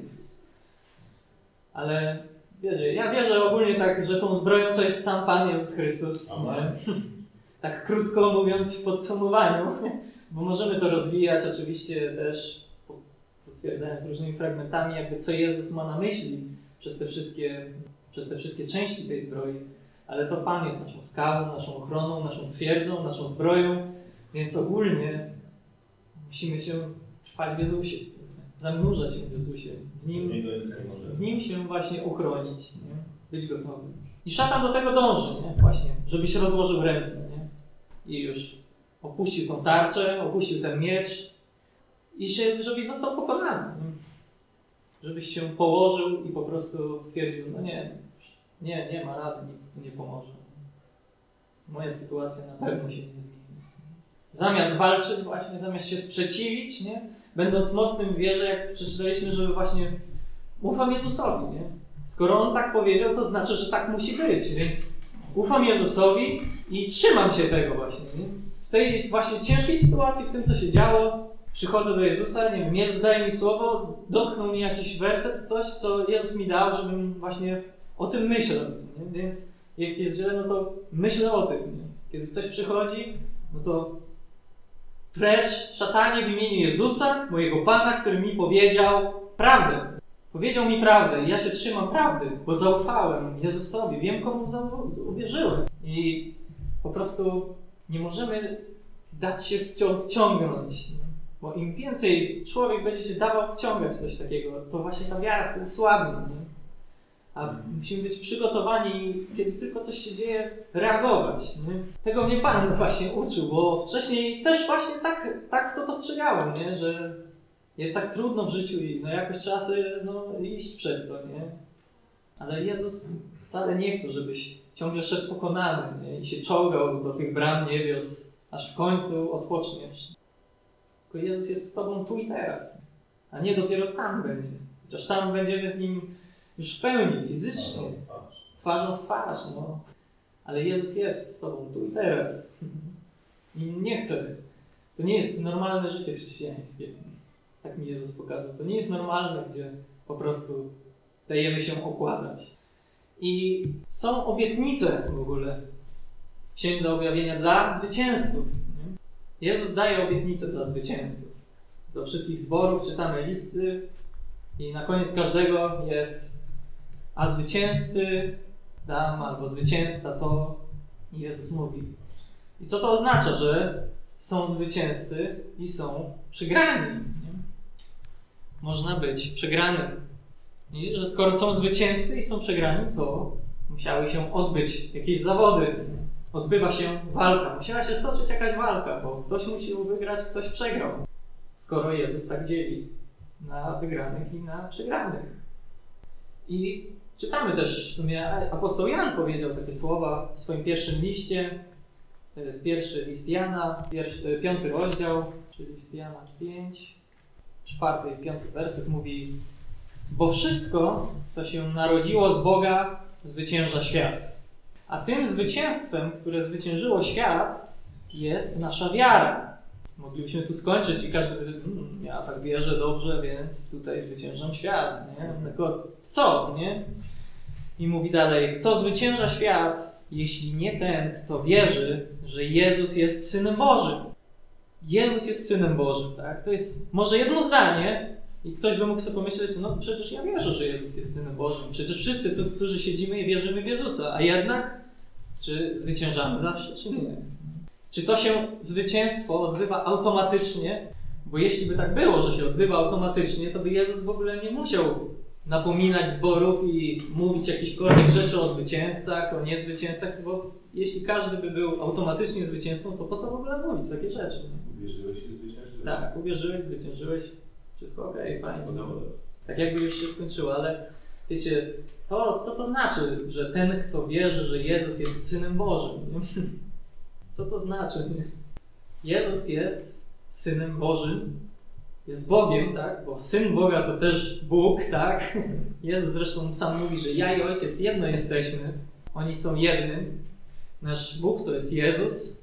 Ale wiecie, ja wierzę ogólnie tak, że tą zbroją to jest sam Pan Jezus Chrystus. Nie? Tak krótko mówiąc w podsumowaniu, bo możemy to rozwijać oczywiście też, potwierdzając różnymi fragmentami, jakby co Jezus ma na myśli przez te wszystkie, przez te wszystkie części tej zbroi. Ale to Pan jest naszą skałą, naszą ochroną, naszą twierdzą, naszą zbroją, więc ogólnie musimy się trwać w Jezusie, zanurzać się w Jezusie, w Nim, w nim się właśnie uchronić, nie? Być gotowym. I szatan do tego dąży, nie? Właśnie, żebyś rozłożył ręce, nie? I już opuścił tą tarczę, opuścił ten miecz i się, żebyś został pokonany, nie? Żebyś się położył i po prostu stwierdził, no nie, nie, nie ma rady, nic tu nie pomoże. Moja sytuacja na pewno się nie zmieni. Zamiast walczyć właśnie, zamiast się sprzeciwić, nie? Będąc mocnym w wierze, jak przeczytaliśmy, żeby właśnie ufam Jezusowi, nie? Skoro On tak powiedział, to znaczy, że tak musi być, więc ufam Jezusowi i trzymam się tego właśnie, nie? W tej właśnie ciężkiej sytuacji, w tym, co się działo, przychodzę do Jezusa, nie wiem, Jezus daje mi słowo, dotknął mi jakiś werset, coś, co Jezus mi dał, żebym właśnie o tym myślał, nie? Więc jak jest źle, no to myślę o tym, nie? Kiedy coś przychodzi, no to precz, szatanie, w imieniu Jezusa, mojego Pana, który mi powiedział prawdę. Powiedział mi prawdę i ja się trzymam prawdy, bo zaufałem Jezusowi, wiem, komu uwierzyłem. I po prostu nie możemy dać się wcią- wciągnąć, nie? Bo im więcej człowiek będzie się dawał wciągać w coś takiego, to właśnie ta wiara wtedy słabnie, nie? A musimy być przygotowani, kiedy tylko coś się dzieje, reagować. Nie? Tego mnie Pan właśnie uczył, bo wcześniej też właśnie tak, tak to postrzegałem, nie? Że jest tak trudno w życiu i no jakoś trzeba sobie no, iść przez to, nie? Ale Jezus wcale nie chce, żebyś ciągle szedł pokonany, nie? I się czołgał do tych bram niebios, aż w końcu odpoczniesz. Tylko Jezus jest z tobą tu i teraz, a nie dopiero tam będzie. Chociaż tam będziemy z Nim już w pełni, fizycznie, twarzą w twarz, no. Ale Jezus jest z tobą tu i teraz. I nie chce. To nie jest normalne życie chrześcijańskie. Tak mi Jezus pokazał. To nie jest normalne, gdzie po prostu dajemy się okładać. I są obietnice w ogóle Księdza Objawienia dla zwycięzców. Nie? Jezus daje obietnice dla zwycięzców. Do wszystkich zborów czytamy listy i na koniec każdego jest a zwycięzcy dam, albo zwycięzca to. I Jezus mówi. I co to oznacza? Że są zwycięzcy i są przegrani. Nie? Można być przegranym. I że skoro są zwycięzcy i są przegrani, to musiały się odbyć jakieś zawody. Odbywa się walka. Musiała się stoczyć jakaś walka, bo ktoś musiał wygrać, ktoś przegrał. Skoro Jezus tak dzieli na wygranych i na przegranych. I czytamy też w sumie, apostoł Jan powiedział takie słowa w swoim pierwszym liście. To jest pierwszy list Jana, pierwszy, piąty rozdział, czyli list Jana pięć, czwarty i piąty werset mówi: bo wszystko, co się narodziło z Boga, zwycięża świat. A tym zwycięstwem, które zwyciężyło świat, jest nasza wiara. Moglibyśmy tu skończyć i każdy by, hmm, ja tak wierzę dobrze, więc tutaj zwyciężam świat, nie? Tylko w co, nie? I mówi dalej, kto zwycięża świat, jeśli nie ten, kto wierzy, że Jezus jest Synem Bożym. Jezus jest Synem Bożym, tak? To jest może jedno zdanie i ktoś by mógł sobie pomyśleć, no przecież ja wierzę, że Jezus jest Synem Bożym. Przecież wszyscy tu, którzy siedzimy i wierzymy w Jezusa, a jednak Czy zwyciężamy zawsze, czy nie? Czy to się zwycięstwo odbywa automatycznie? Bo jeśli by tak było, że się odbywa automatycznie, to by Jezus w ogóle nie musiał napominać zborów i mówić jakichkolwiek rzeczy o zwycięzcach, o niezwycięzcach, bo jeśli każdy by był automatycznie zwycięzcą, to po co w ogóle mówić takie rzeczy? Uwierzyłeś i zwyciężyłeś. Tak, uwierzyłeś, zwyciężyłeś, wszystko okej, okay, fajnie. Tak jakby już się skończyło, ale wiecie, to co to znaczy, że ten, kto wierzy, że Jezus jest Synem Bożym? Nie? Co to znaczy? Nie? Jezus jest Synem Bożym, jest Bogiem, tak? Bo Syn Boga to też Bóg, tak? Jezus zresztą sam mówi, że ja i Ojciec jedno jesteśmy, oni są jednym. Nasz Bóg to jest Jezus.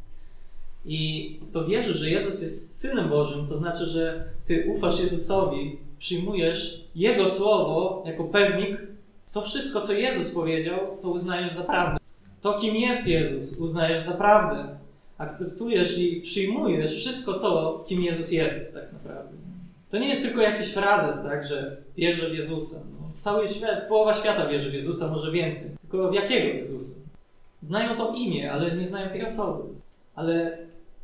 I kto wierzy, że Jezus jest Synem Bożym, to znaczy, że ty ufasz Jezusowi, przyjmujesz Jego słowo jako pewnik, to wszystko, co Jezus powiedział, to uznajesz za prawdę. To, kim jest Jezus, uznajesz za prawdę. Akceptujesz i przyjmujesz wszystko to, kim Jezus jest tak naprawdę. To nie jest tylko jakiś frazes, tak, że wierzę w Jezusa. No, cały świat, połowa świata wierzy w Jezusa, może więcej. Tylko w jakiego Jezusa? Znają to imię, ale nie znają tej osoby. Ale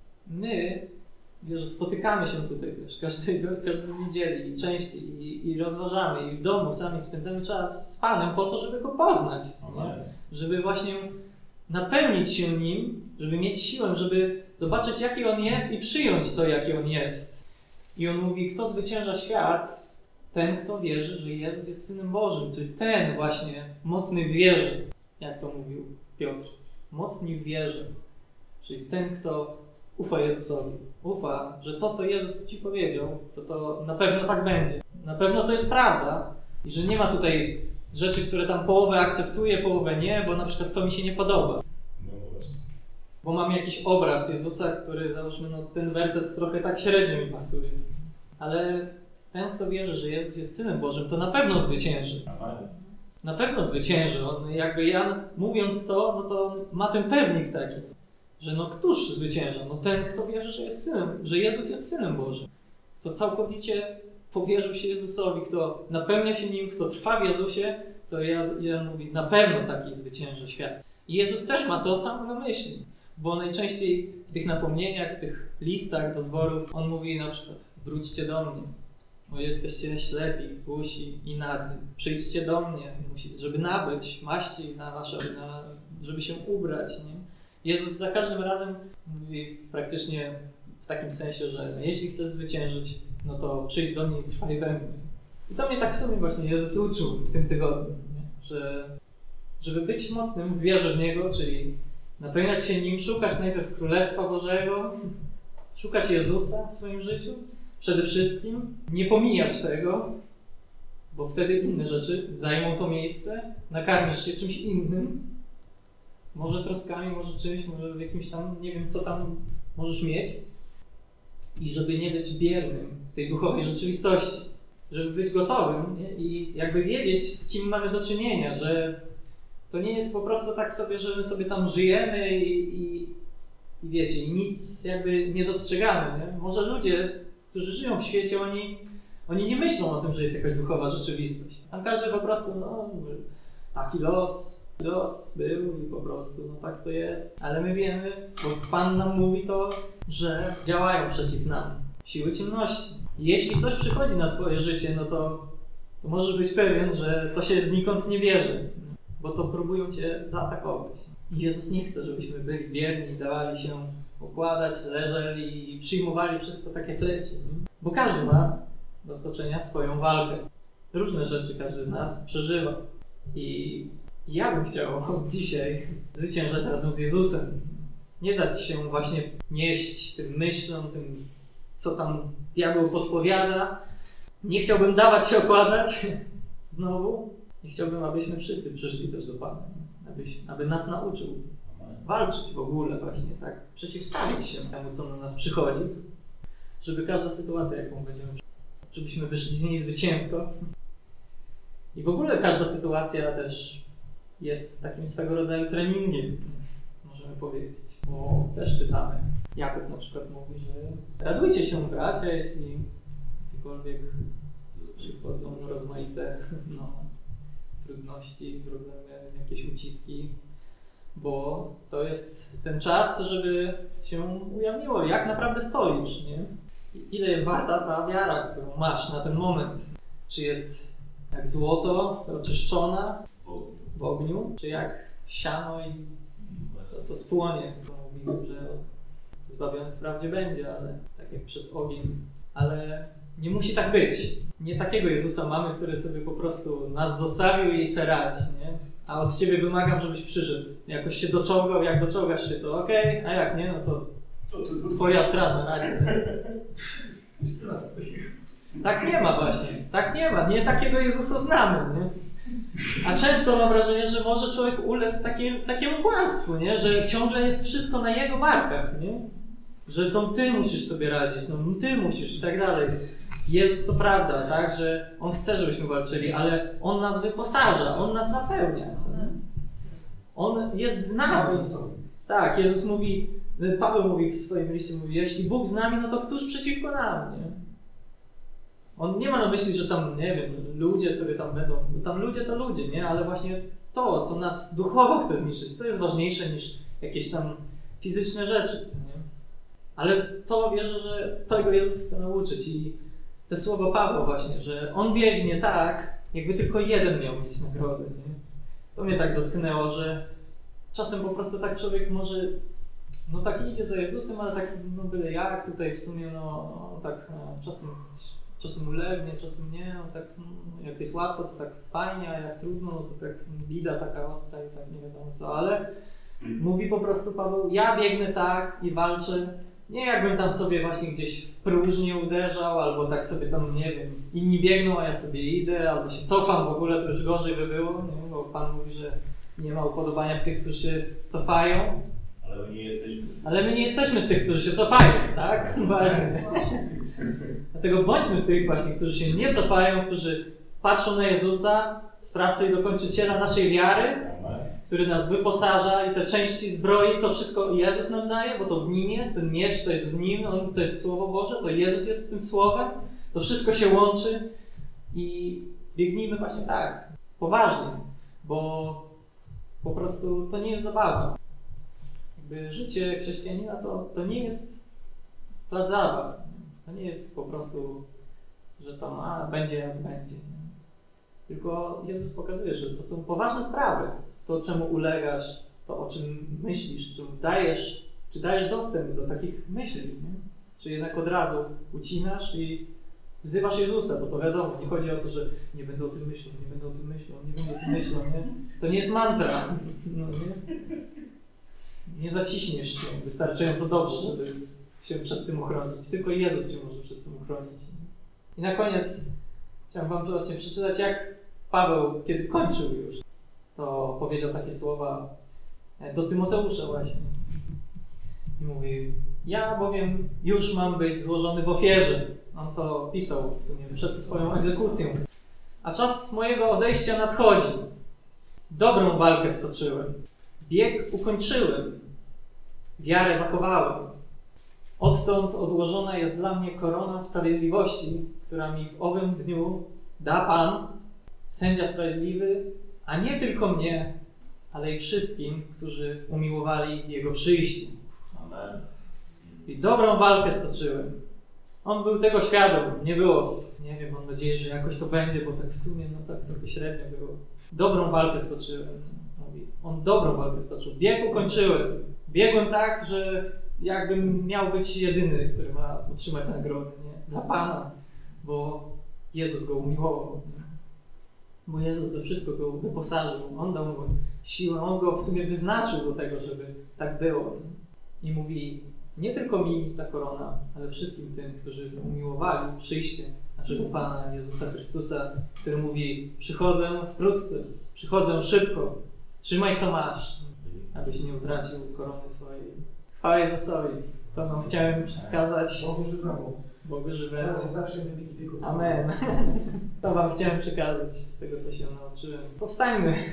my, wiesz, spotykamy się tutaj też każdego, każdej niedzieli i częściej i, i rozważamy i w domu sami spędzamy czas z Panem po to, żeby Go poznać, nie? Żeby właśnie napełnić się Nim, żeby mieć siłę, żeby zobaczyć, jaki On jest i przyjąć to, jaki On jest. I On mówi, kto zwycięża świat, ten, kto wierzy, że Jezus jest Synem Bożym, czyli ten właśnie mocny w wierze, jak to mówił Piotr. Mocny w wierze, czyli ten, kto ufa Jezusowi. Ufa, że to, co Jezus Ci powiedział, to to na pewno tak będzie. Na pewno to jest prawda i że nie ma tutaj rzeczy, które tam połowę akceptuję, połowę nie, bo na przykład to mi się nie podoba. No właśnie. Bo mam jakiś obraz Jezusa, który, załóżmy, no ten werset trochę tak średnio mi pasuje. Ale ten, kto wierzy, że Jezus jest Synem Bożym, to na pewno zwycięży. Na pewno zwycięży. On, jakby Jan mówiąc to, no to on ma ten pewnik taki, że no któż zwycięża? No ten, kto wierzy, że jest Synem, że Jezus jest Synem Bożym. Kto całkowicie powierzył się Jezusowi, kto napełnia się Nim, kto trwa w Jezusie, to Jan mówi, na pewno taki zwycięży świat. I Jezus też ma to samo na myśli, bo najczęściej w tych napomnieniach, w tych listach do zborów, On mówi na przykład, wróćcie do mnie, bo jesteście ślepi, głusi i nadzy. Przyjdźcie do mnie, żeby nabyć maści na wasze, na, żeby się ubrać. Nie? Jezus za każdym razem mówi praktycznie w takim sensie, że no, jeśli chcesz zwyciężyć, no to przyjdź do mnie i trwaj we mnie. I to mnie tak w sumie właśnie Jezus uczył w tym tygodniu, nie? Że żeby być mocnym w wierze w Niego, czyli napełniać się Nim, szukać najpierw Królestwa Bożego, szukać Jezusa w swoim życiu, przede wszystkim nie pomijać tego, bo wtedy inne rzeczy zajmą to miejsce, nakarmisz się czymś innym, może troskami, może czymś, może w jakimś tam, nie wiem co tam możesz mieć i żeby nie być biernym w tej duchowej rzeczywistości, żeby być gotowym, nie? I jakby wiedzieć, z kim mamy do czynienia, że to nie jest po prostu tak sobie, że my sobie tam żyjemy i, i, i wiecie, i nic jakby nie dostrzegamy, nie? Może ludzie, którzy żyją w świecie, oni, oni nie myślą o tym, że jest jakaś duchowa rzeczywistość. Tam każdy po prostu, no, taki los, los był i po prostu, no tak to jest. Ale my wiemy, bo Pan nam mówi to, że działają przeciw nam siły ciemności. Jeśli coś przychodzi na twoje życie, no to, to możesz być pewien, że to się znikąd nie bierze, bo to próbują cię zaatakować. I Jezus nie chce, żebyśmy byli bierni, dawali się układać, leżeli i przyjmowali wszystko tak jak leci. Bo każdy ma do stoczenia swoją walkę. Różne rzeczy każdy z nas przeżywa. I ja bym chciał od dzisiaj zwyciężać razem z Jezusem. Nie dać się właśnie nieść tym myślom, tym co tam diabeł podpowiada. Nie chciałbym dawać się okładać znowu. Nie chciałbym, abyśmy wszyscy przyszli też do Pana. Abyś, aby nas nauczył walczyć w ogóle właśnie, tak? Przeciwstawić się temu, co na nas przychodzi. Żeby każda sytuacja, jaką będziemy, żebyśmy wyszli z niej zwycięsko. I w ogóle każda sytuacja też jest takim swego rodzaju treningiem, możemy powiedzieć. Bo też czytamy, Jakub na przykład mówi, że radujcie się, bracia, jeśli jakiekolwiek przychodzą rozmaite no, trudności, problemy, jakieś uciski, bo to jest ten czas, żeby się ujawniło, jak naprawdę stoisz, nie? Ile jest warta ta wiara, którą masz na ten moment? Czy jest jak złoto, oczyszczona w ogniu, czy jak siano i to, co spłonie? Mówił, że zbawiony wprawdzie będzie, ale tak jak przez ogień. Ale nie musi tak być. Nie takiego Jezusa mamy, który sobie po prostu nas zostawił i se radź, nie? A od ciebie wymagam, żebyś przyszedł. Jakoś się doczołgał, jak doczołgasz się, to okej, okay, a jak nie, no to twoja strata, radź sobie. Tak nie ma właśnie, tak nie ma, nie takiego Jezusa znamy, nie? A często mam wrażenie, że może człowiek ulec takim, takiemu kłamstwu, nie? Że ciągle jest wszystko na jego barkach, nie? Że to ty musisz sobie radzić, no ty musisz i tak dalej. Jezus to prawda, tak, że On chce, żebyśmy walczyli, ale On nas wyposaża, On nas napełnia. Co? On jest z nami. Tak, Jezus mówi, Paweł mówi w swoim liście, mówi, jeśli Bóg z nami, no to któż przeciwko nam, nie? On nie ma na myśli, że tam, nie wiem, ludzie sobie tam będą, bo tam ludzie to ludzie, nie? Ale właśnie to, co nas duchowo chce zniszczyć, to jest ważniejsze niż jakieś tam fizyczne rzeczy, co nie? Ale to wierzę, że tego Jezus chce nauczyć i te słowa Pawła właśnie, że On biegnie tak, jakby tylko jeden miał mieć nagrodę, nie? To mnie tak dotknęło, że czasem po prostu tak człowiek może, no tak idzie za Jezusem, ale tak, no byle jak tutaj w sumie, no, no tak no, czasem, czasem ulegnie, czasem nie, no tak, no, jak jest łatwo, to tak fajnie, a jak trudno, no to tak bida taka ostra i tak nie wiadomo co, ale mówi po prostu Paweł, ja biegnę tak i walczę, nie jakbym tam sobie właśnie gdzieś w próżnię uderzał, albo tak sobie tam, nie wiem, inni biegną, a ja sobie idę, albo się cofam w ogóle, to już gorzej by było, nie? Bo Pan mówi, że nie ma upodobania w tych, którzy się cofają. Ale my nie jesteśmy z tych. Ale my nie jesteśmy z tych, którzy się cofają, tak? Właśnie. Dlatego bądźmy z tych właśnie, którzy się nie cofają, którzy patrzą na Jezusa, sprawcę i dokończyciela naszej wiary, który nas wyposaża i te części zbroi, to wszystko Jezus nam daje, bo to w Nim jest, ten miecz to jest w Nim, on, to jest Słowo Boże, to Jezus jest tym Słowem, to wszystko się łączy i biegnijmy właśnie tak, poważnie, bo po prostu to nie jest zabawa. Jakby życie chrześcijanina to, to nie jest plac zabaw, to nie jest po prostu, że tam a, będzie jak będzie. Nie? Tylko Jezus pokazuje, że to są poważne sprawy. To, czemu ulegasz, to o czym myślisz, czemu dajesz, czy dajesz dostęp do takich myśli, nie? Czy jednak od razu ucinasz i wzywasz Jezusa, bo to wiadomo, nie chodzi o to, że nie będę o tym myślał, nie będę o tym myślał, nie będę o tym myślał, nie? To nie jest mantra, no, nie? Nie zaciśniesz się wystarczająco dobrze, żeby się przed tym uchronić. Tylko Jezus cię może przed tym uchronić. I na koniec chciałem wam właśnie przeczytać, jak Paweł, kiedy kończył już, to powiedział takie słowa do Tymoteusza właśnie. I mówi, ja bowiem już mam być złożony w ofierze. On to pisał w sumie przed swoją egzekucją. A czas mojego odejścia nadchodzi. Dobrą walkę stoczyłem. Bieg ukończyłem. Wiarę zachowałem. Odtąd odłożona jest dla mnie korona sprawiedliwości, która mi w owym dniu da Pan, sędzia sprawiedliwy, a nie tylko mnie, ale i wszystkim, którzy umiłowali Jego przyjście. Amen. I dobrą walkę stoczyłem. On był tego świadom. Nie było, nie wiem, mam nadzieję, że jakoś to będzie, bo tak w sumie, no tak trochę średnio było. Dobrą walkę stoczyłem. Mówi. On dobrą walkę stoczył. Bieg ukończyłem. Biegłem tak, że jakbym miał być jedyny, który ma otrzymać nagrodę, nie? Dla Pana, bo Jezus go umiłował. Nie? Bo Jezus we wszystko go wyposażył. On dał mu siłę, On go w sumie wyznaczył do tego, żeby tak było. Nie? I mówi, nie tylko mi ta korona, ale wszystkim tym, którzy umiłowali przyjście naszego Pana Jezusa Chrystusa, który mówi, przychodzę wkrótce, przychodzę szybko, trzymaj co masz, abyś nie utracił korony swojej. Chwała Jezusowi. To wam chciałem przekazać. Bogu żywemu. Bogu żywemu. Zawsze my wieki wieków. Amen. To wam chciałem przekazać z tego, co się nauczyłem. Powstańmy.